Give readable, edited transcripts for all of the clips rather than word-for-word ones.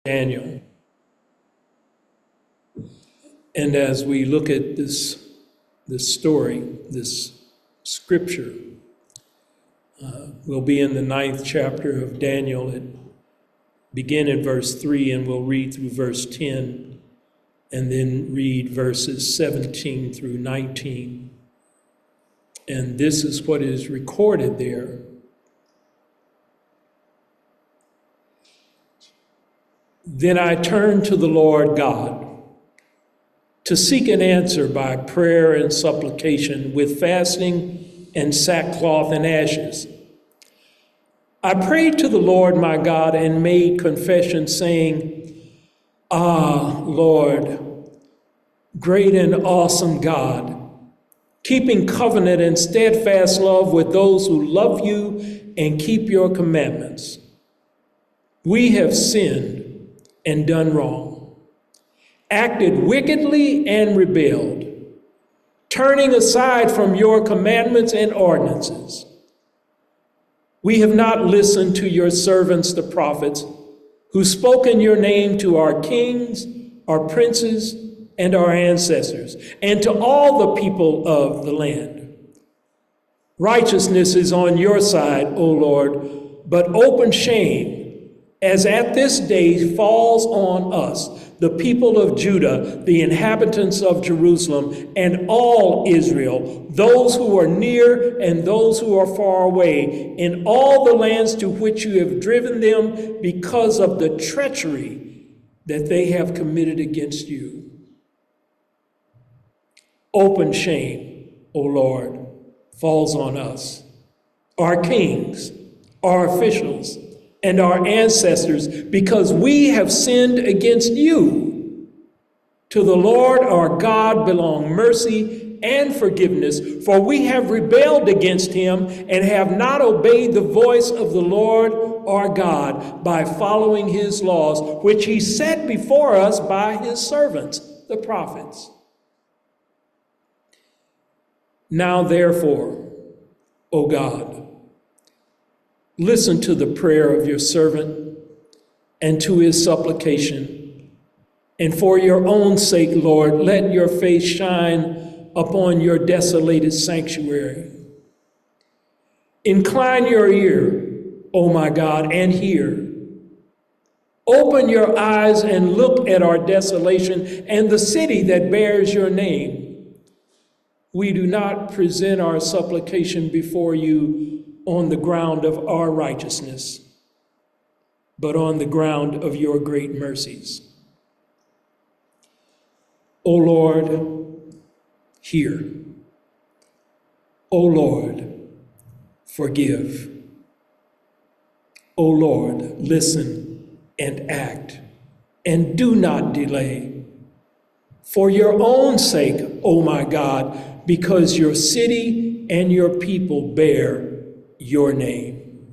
Daniel. And as we look at this story, this scripture, we'll be in the 9th chapter of Daniel. Begin at verse 3, and we'll read through verse 10, and then read verses 17 through 19. And this is what is recorded there. Then I turned to the Lord God to seek an answer by prayer and supplication with fasting and sackcloth and ashes. I prayed to the Lord my God and made confession, saying, Ah, Lord, great and awesome God, keeping covenant and steadfast love with those who love you and keep your commandments. We have sinned and done wrong, acted wickedly and rebelled, turning aside from your commandments and ordinances. We have not listened to your servants, the prophets, who spoke in your name to our kings, our princes, and our ancestors, and to all the people of the land. Righteousness is on your side, O Lord, but open shame, as at this day falls on us, the people of Judah, the inhabitants of Jerusalem, and all Israel, those who are near and those who are far away, in all the lands to which you have driven them because of the treachery that they have committed against you. Open shame, O Lord, falls on us, our kings, our officials, and our ancestors, because we have sinned against you. To the Lord our God belong mercy and forgiveness, for we have rebelled against him and have not obeyed the voice of the Lord our God by following his laws, which he set before us by his servants, the prophets. Now, therefore, O God, listen to the prayer of your servant and to his supplication. And for your own sake, Lord, let your face shine upon your desolated sanctuary. Incline your ear, O my God, and hear. Open your eyes and look at our desolation and the city that bears your name. We do not present our supplication before you on the ground of our righteousness, but on the ground of your great mercies. O Lord, hear. O Lord, forgive. O Lord, listen and act, and do not delay. For your own sake, O my God, because your city and your people bear your name.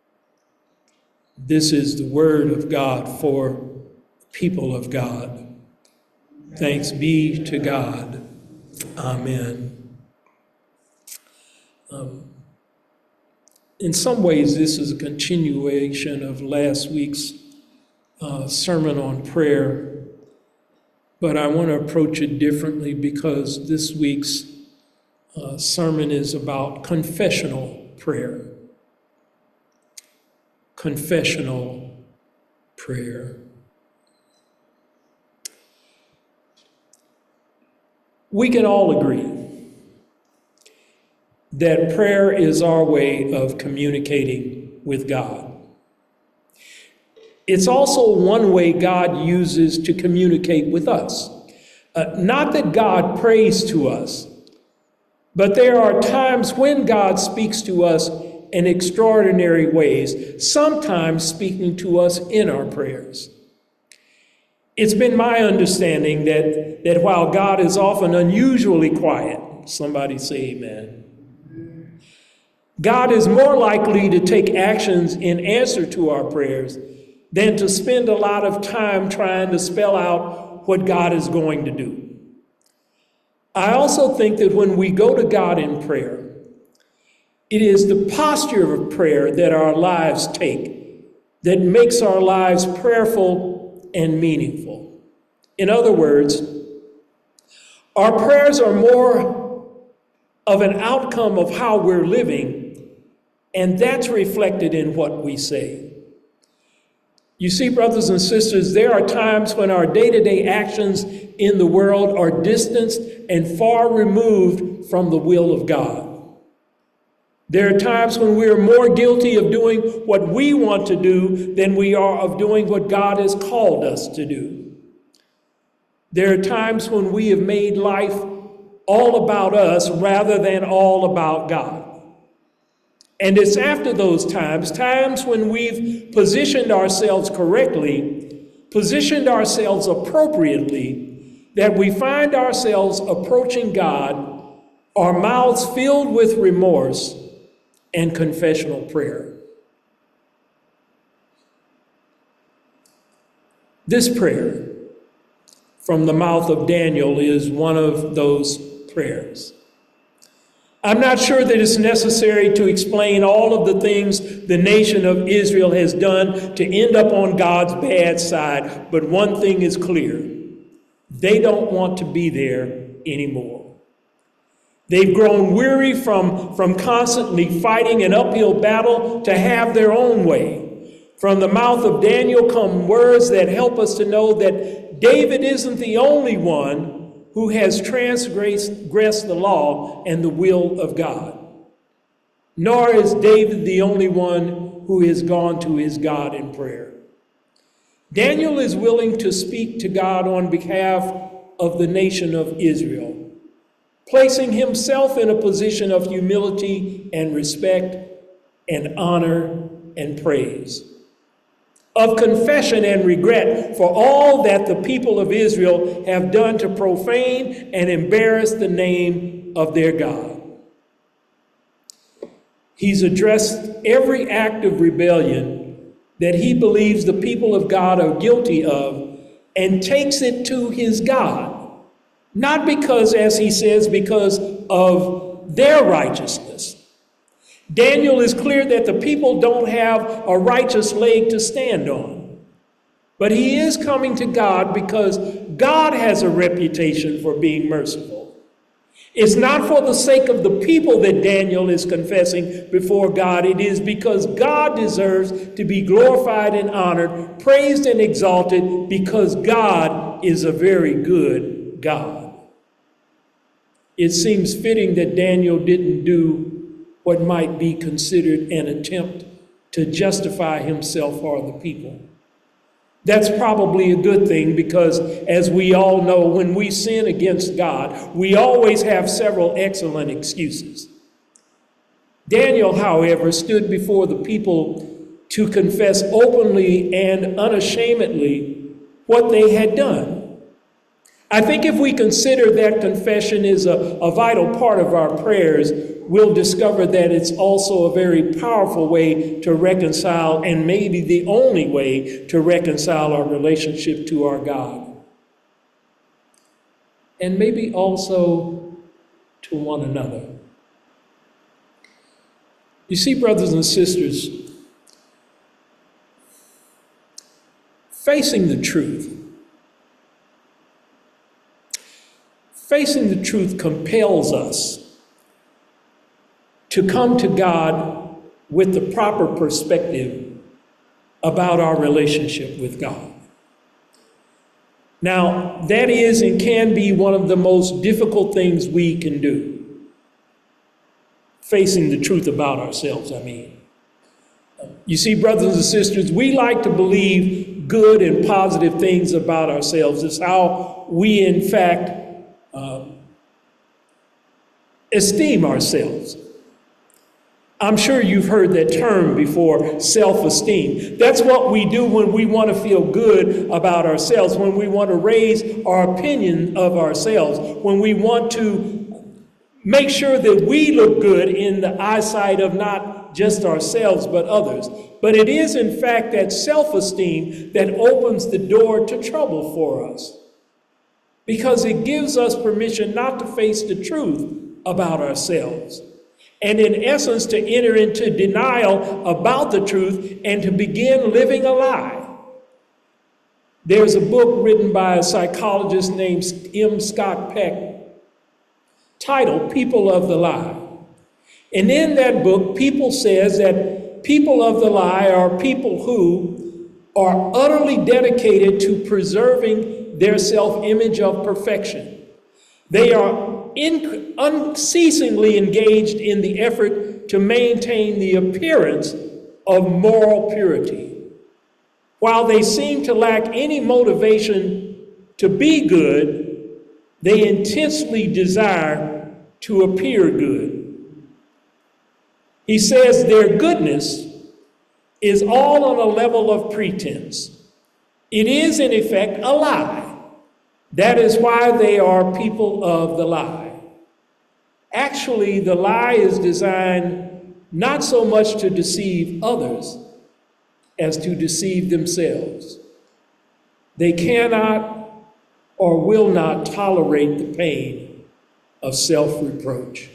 This is the word of God for people of God. Thanks be to God. Amen. In some ways, this is a continuation of last week's sermon on prayer, but I want to approach it differently because this week's sermon is about confessional prayer. Confessional prayer. We can all agree that prayer is our way of communicating with God. It's also one way God uses to communicate with us. Not that God prays to us, but there are times when God speaks to us in extraordinary ways, sometimes speaking to us in our prayers. It's been my understanding that while God is often unusually quiet, somebody say amen, God is more likely to take actions in answer to our prayers than to spend a lot of time trying to spell out what God is going to do. I also think that when we go to God in prayer, it is the posture of prayer that our lives take that makes our lives prayerful and meaningful. In other words, our prayers are more of an outcome of how we're living, and that's reflected in what we say. You see, brothers and sisters, there are times when our day-to-day actions in the world are distanced and far removed from the will of God. There are times when we are more guilty of doing what we want to do than we are of doing what God has called us to do. There are times when we have made life all about us rather than all about God. And it's after those times when we've positioned ourselves correctly, positioned ourselves appropriately, that we find ourselves approaching God, our mouths filled with remorse and confessional prayer. This prayer from the mouth of Daniel is one of those prayers. I'm not sure that it's necessary to explain all of the things the nation of Israel has done to end up on God's bad side, but one thing is clear: they don't want to be there anymore. They've grown weary from constantly fighting an uphill battle to have their own way. From the mouth of Daniel come words that help us to know that David isn't the only one who has transgressed the law and the will of God. Nor is David the only one who has gone to his God in prayer. Daniel is willing to speak to God on behalf of the nation of Israel, placing himself in a position of humility and respect and honor and praise, of confession and regret for all that the people of Israel have done to profane and embarrass the name of their God. He's addressed every act of rebellion that he believes the people of God are guilty of and takes it to his God, not because, as he says, because of their righteousness. Daniel is clear that the people don't have a righteous leg to stand on. But he is coming to God because God has a reputation for being merciful. It's not for the sake of the people that Daniel is confessing before God. It is because God deserves to be glorified and honored, praised and exalted, because God is a very good God. It seems fitting that Daniel didn't do what might be considered an attempt to justify himself or the people. That's probably a good thing because, as we all know, when we sin against God, we always have several excellent excuses. Daniel, however, stood before the people to confess openly and unashamedly what they had done. I think if we consider that confession is a vital part of our prayers, we'll discover that it's also a very powerful way to reconcile, and maybe the only way to reconcile our relationship to our God. And maybe also to one another. You see, brothers and sisters, facing the truth compels us to come to God with the proper perspective about our relationship with God. Now, that is and can be one of the most difficult things we can do. Facing the truth about ourselves, I mean. You see, brothers and sisters, we like to believe good and positive things about ourselves. It's how we, in fact, esteem ourselves. I'm sure you've heard that term before, self-esteem. That's what we do when we want to feel good about ourselves, when we want to raise our opinion of ourselves, when we want to make sure that we look good in the eyesight of not just ourselves, but others. But it is, in fact, that self-esteem that opens the door to trouble for us, because it gives us permission not to face the truth about ourselves, and in essence to enter into denial about the truth and to begin living a lie. There's a book written by a psychologist named M. Scott Peck titled People of the Lie. And in that book, People says that people of the lie are people who are utterly dedicated to preserving their self-image of perfection. They are unceasingly engaged in the effort to maintain the appearance of moral purity. While they seem to lack any motivation to be good, they intensely desire to appear good. He says their goodness is all on a level of pretense. It is, in effect, a lie. That is why they are people of the lie. Actually, the lie is designed not so much to deceive others as to deceive themselves. They cannot or will not tolerate the pain of self-reproach.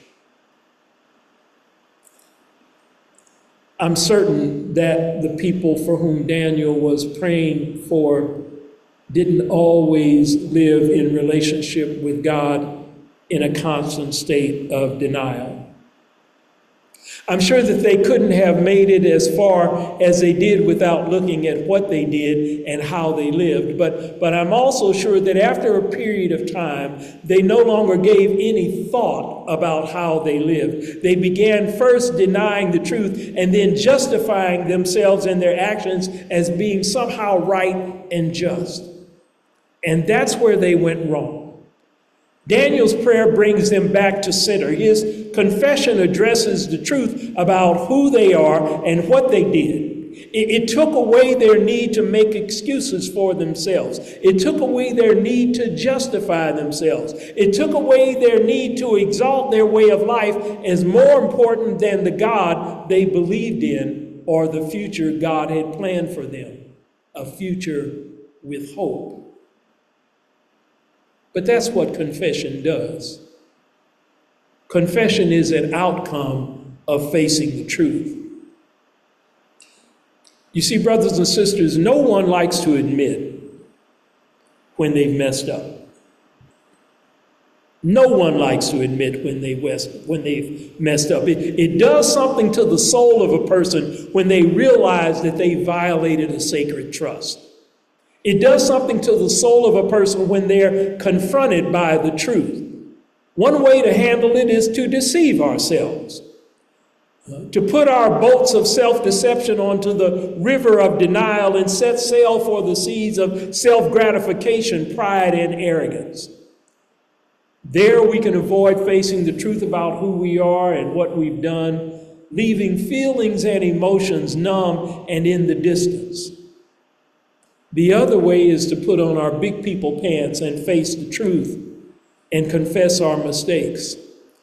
I'm certain that the people for whom Daniel was praying for didn't always live in relationship with God in a constant state of denial. I'm sure that they couldn't have made it as far as they did without looking at what they did and how they lived. But I'm also sure that after a period of time, they no longer gave any thought about how they lived. They began first denying the truth and then justifying themselves and their actions as being somehow right and just. And that's where they went wrong. Daniel's prayer brings them back to center. His confession addresses the truth about who they are and what they did. It took away their need to make excuses for themselves. It took away their need to justify themselves. It took away their need to exalt their way of life as more important than the God they believed in or the future God had planned for them, a future with hope. But that's what confession does. Confession is an outcome of facing the truth. You see, brothers and sisters, no one likes to admit when they've messed up. No one likes to admit when they've messed up. It does something to the soul of a person when they realize that they violated a sacred trust. It does something to the soul of a person when they're confronted by the truth. One way to handle it is to deceive ourselves, to put our boats of self-deception onto the river of denial and set sail for the seas of self-gratification, pride, and arrogance. There we can avoid facing the truth about who we are and what we've done, leaving feelings and emotions numb and in the distance. The other way is to put on our big people pants and face the truth and confess our mistakes.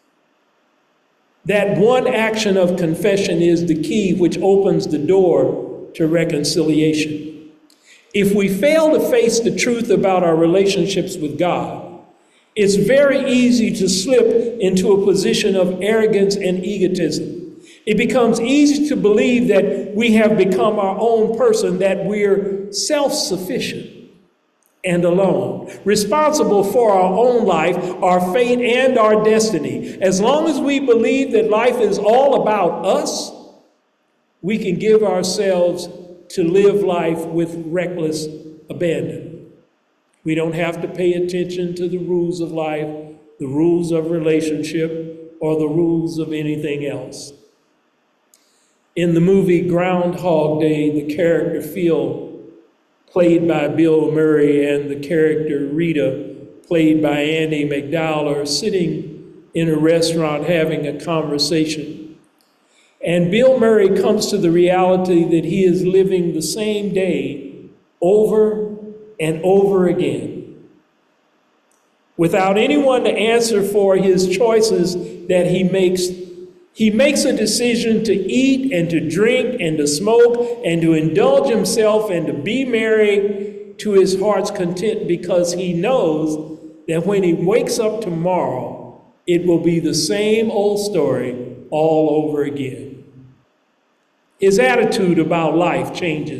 That one action of confession is the key which opens the door to reconciliation. If we fail to face the truth about our relationships with God, it's very easy to slip into a position of arrogance and egotism. It becomes easy to believe that we have become our own person, that we're self-sufficient and alone, responsible for our own life, our fate, and our destiny. As long as we believe that life is all about us, we can give ourselves to live life with reckless abandon. We don't have to pay attention to the rules of life, the rules of relationship, or the rules of anything else. In the movie Groundhog Day, the character Phil, played by Bill Murray, and the character Rita, played by Andie MacDowell, are sitting in a restaurant having a conversation. And Bill Murray comes to the reality that he is living the same day over and over again, without anyone to answer for his choices that he makes. He makes a decision to eat and to drink and to smoke and to indulge himself and to be merry to his heart's content, because he knows that when he wakes up tomorrow, it will be the same old story all over again. His attitude about life changes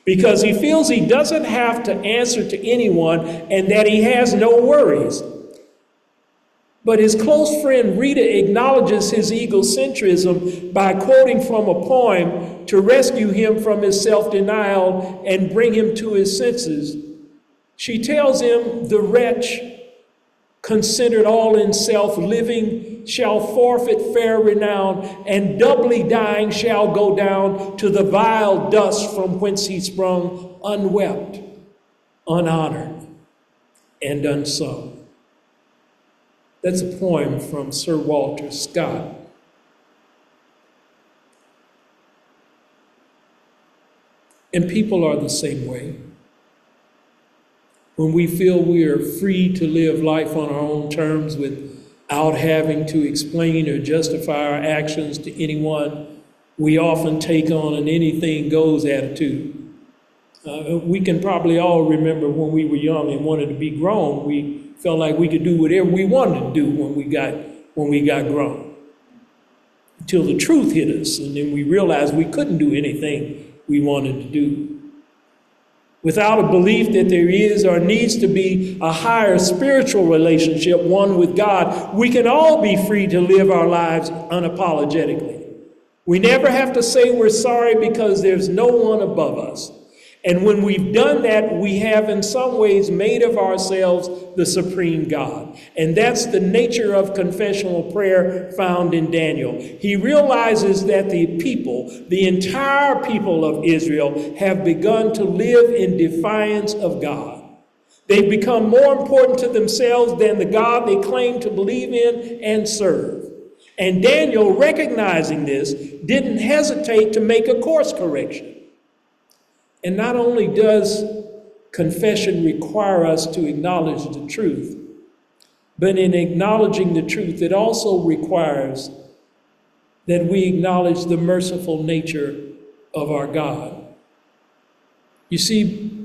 because he feels he doesn't have to answer to anyone and that he has no worries. But his close friend Rita acknowledges his egocentrism by quoting from a poem to rescue him from his self-denial and bring him to his senses. She tells him, the wretch, considered all in self, living shall forfeit fair renown, and doubly dying shall go down to the vile dust from whence he sprung, unwept, unhonored, and unsung. That's a poem from Sir Walter Scott. And people are the same way. When we feel we are free to live life on our own terms without having to explain or justify our actions to anyone, we often take on an anything goes attitude. We can probably all remember when we were young and wanted to be grown, we felt like we could do whatever we wanted to do when we got grown. Until the truth hit us, and then we realized we couldn't do anything we wanted to do. Without a belief that there is or needs to be a higher spiritual relationship, one with God, we can all be free to live our lives unapologetically. We never have to say we're sorry because there's no one above us. And when we've done that, we have in some ways made of ourselves the supreme God. And that's the nature of confessional prayer found in Daniel. He realizes that the entire people of Israel, have begun to live in defiance of God. They've become more important to themselves than the God they claim to believe in and serve. And Daniel, recognizing this, didn't hesitate to make a course correction. And not only does confession require us to acknowledge the truth, but in acknowledging the truth, it also requires that we acknowledge the merciful nature of our God. You see,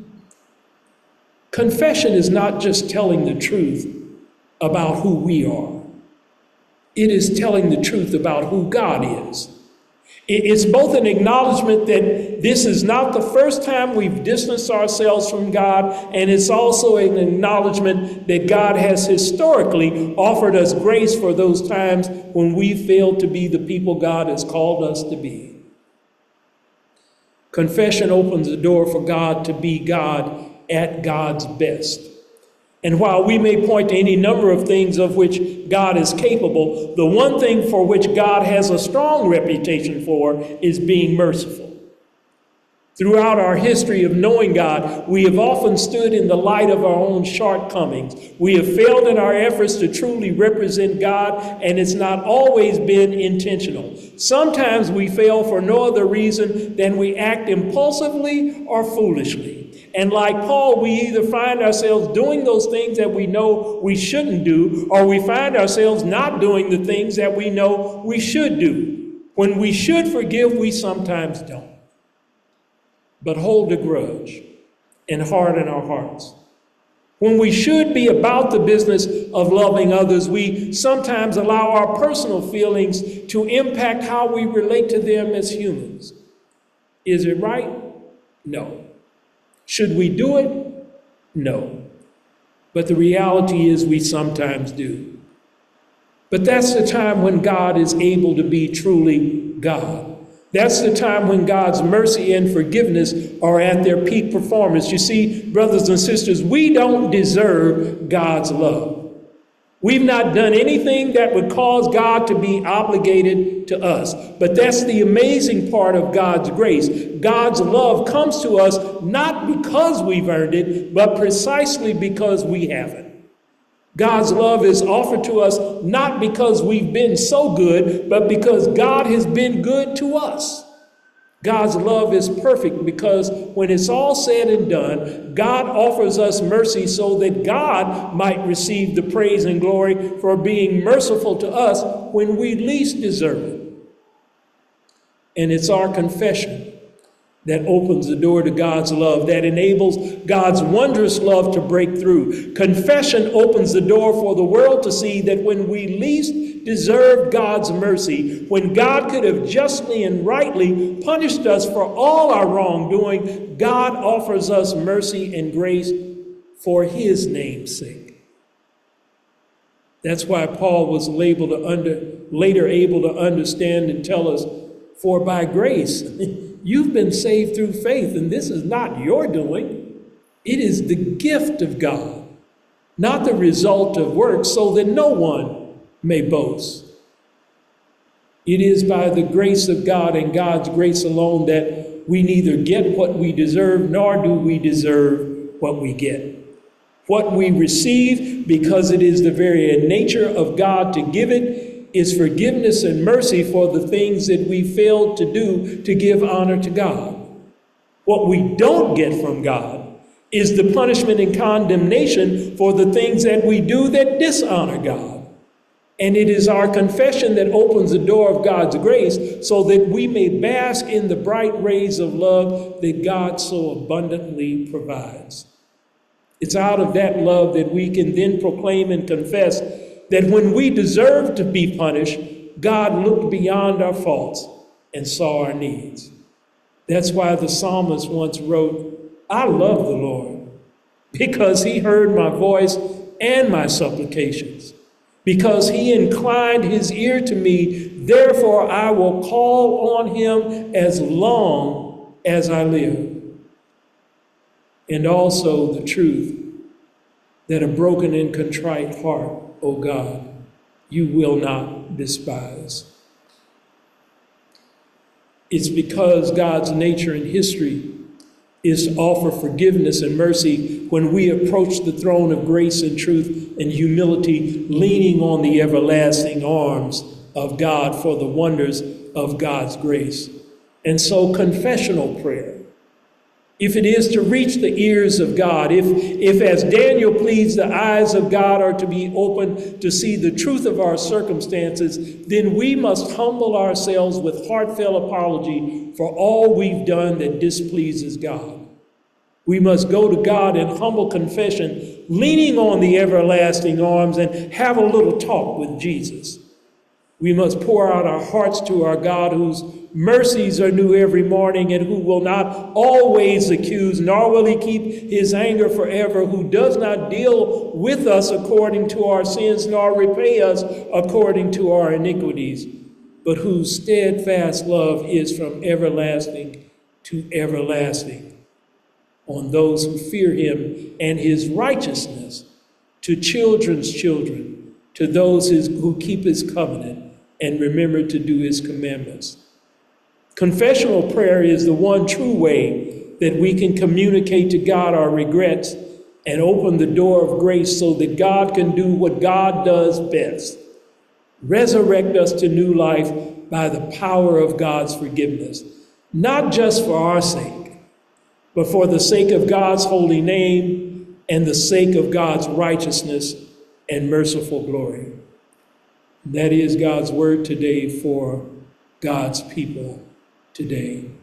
confession is not just telling the truth about who we are. It is telling the truth about who God is. It's both an acknowledgement that this is not the first time we've distanced ourselves from God, and it's also an acknowledgement that God has historically offered us grace for those times when we failed to be the people God has called us to be. Confession opens the door for God to be God at God's best. And while we may point to any number of things of which God is capable, the one thing for which God has a strong reputation for is being merciful. Throughout our history of knowing God, we have often stood in the light of our own shortcomings. We have failed in our efforts to truly represent God, and it's not always been intentional. Sometimes we fail for no other reason than we act impulsively or foolishly. And like Paul, we either find ourselves doing those things that we know we shouldn't do, or we find ourselves not doing the things that we know we should do. When we should forgive, we sometimes don't, but hold a grudge and harden our hearts. When we should be about the business of loving others, we sometimes allow our personal feelings to impact how we relate to them as humans. Is it right? No. Should we do it? No. But the reality is we sometimes do. But that's the time when God is able to be truly God. That's the time when God's mercy and forgiveness are at their peak performance. You see, brothers and sisters, we don't deserve God's love. We've not done anything that would cause God to be obligated to us. But that's the amazing part of God's grace. God's love comes to us not because we've earned it, but precisely because we haven't. God's love is offered to us not because we've been so good, but because God has been good to us. God's love is perfect because when it's all said and done, God offers us mercy so that God might receive the praise and glory for being merciful to us when we least deserve it. And it's our confession that opens the door to God's love, that enables God's wondrous love to break through. Confession opens the door for the world to see that when we least deserve God's mercy, when God could have justly and rightly punished us for all our wrongdoing, God offers us mercy and grace for his name's sake. That's why Paul was later able to understand and tell us, for by grace, you've been saved through faith, and this is not your doing. It is the gift of God, not the result of works, so that no one may boast. It is by the grace of God and God's grace alone that we neither get what we deserve, nor do we deserve what we get. What we receive, because it is the very nature of God to give it, is forgiveness and mercy for the things that we failed to do to give honor to God. What we don't get from God is the punishment and condemnation for the things that we do that dishonor God. And it is our confession that opens the door of God's grace so that we may bask in the bright rays of love that God so abundantly provides. It's out of that love that we can then proclaim and confess that when we deserved to be punished, God looked beyond our faults and saw our needs. That's why the psalmist once wrote, I love the Lord because he heard my voice and my supplications. Because he inclined his ear to me, therefore I will call on him as long as I live. And also the truth that a broken and contrite heart, O God, you will not despise. It's because God's nature and history is to offer forgiveness and mercy when we approach the throne of grace and truth and humility, leaning on the everlasting arms of God for the wonders of God's grace. And so confessional prayer, if it is to reach the ears of God, if as Daniel pleads, the eyes of God are to be opened to see the truth of our circumstances, then we must humble ourselves with heartfelt apology for all we've done that displeases God. We must go to God in humble confession, leaning on the everlasting arms, and have a little talk with Jesus. We must pour out our hearts to our God, whose mercies are new every morning, and who will not always accuse, nor will he keep his anger forever, who does not deal with us according to our sins, nor repay us according to our iniquities, but whose steadfast love is from everlasting to everlasting on those who fear him, and his righteousness to children's children, to those who keep his covenant and remember to do his commandments. Confessional prayer is the one true way that we can communicate to God our regrets and open the door of grace so that God can do what God does best, resurrect us to new life by the power of God's forgiveness, not just for our sake, but for the sake of God's holy name and the sake of God's righteousness and merciful glory. That is God's word today for God's people today.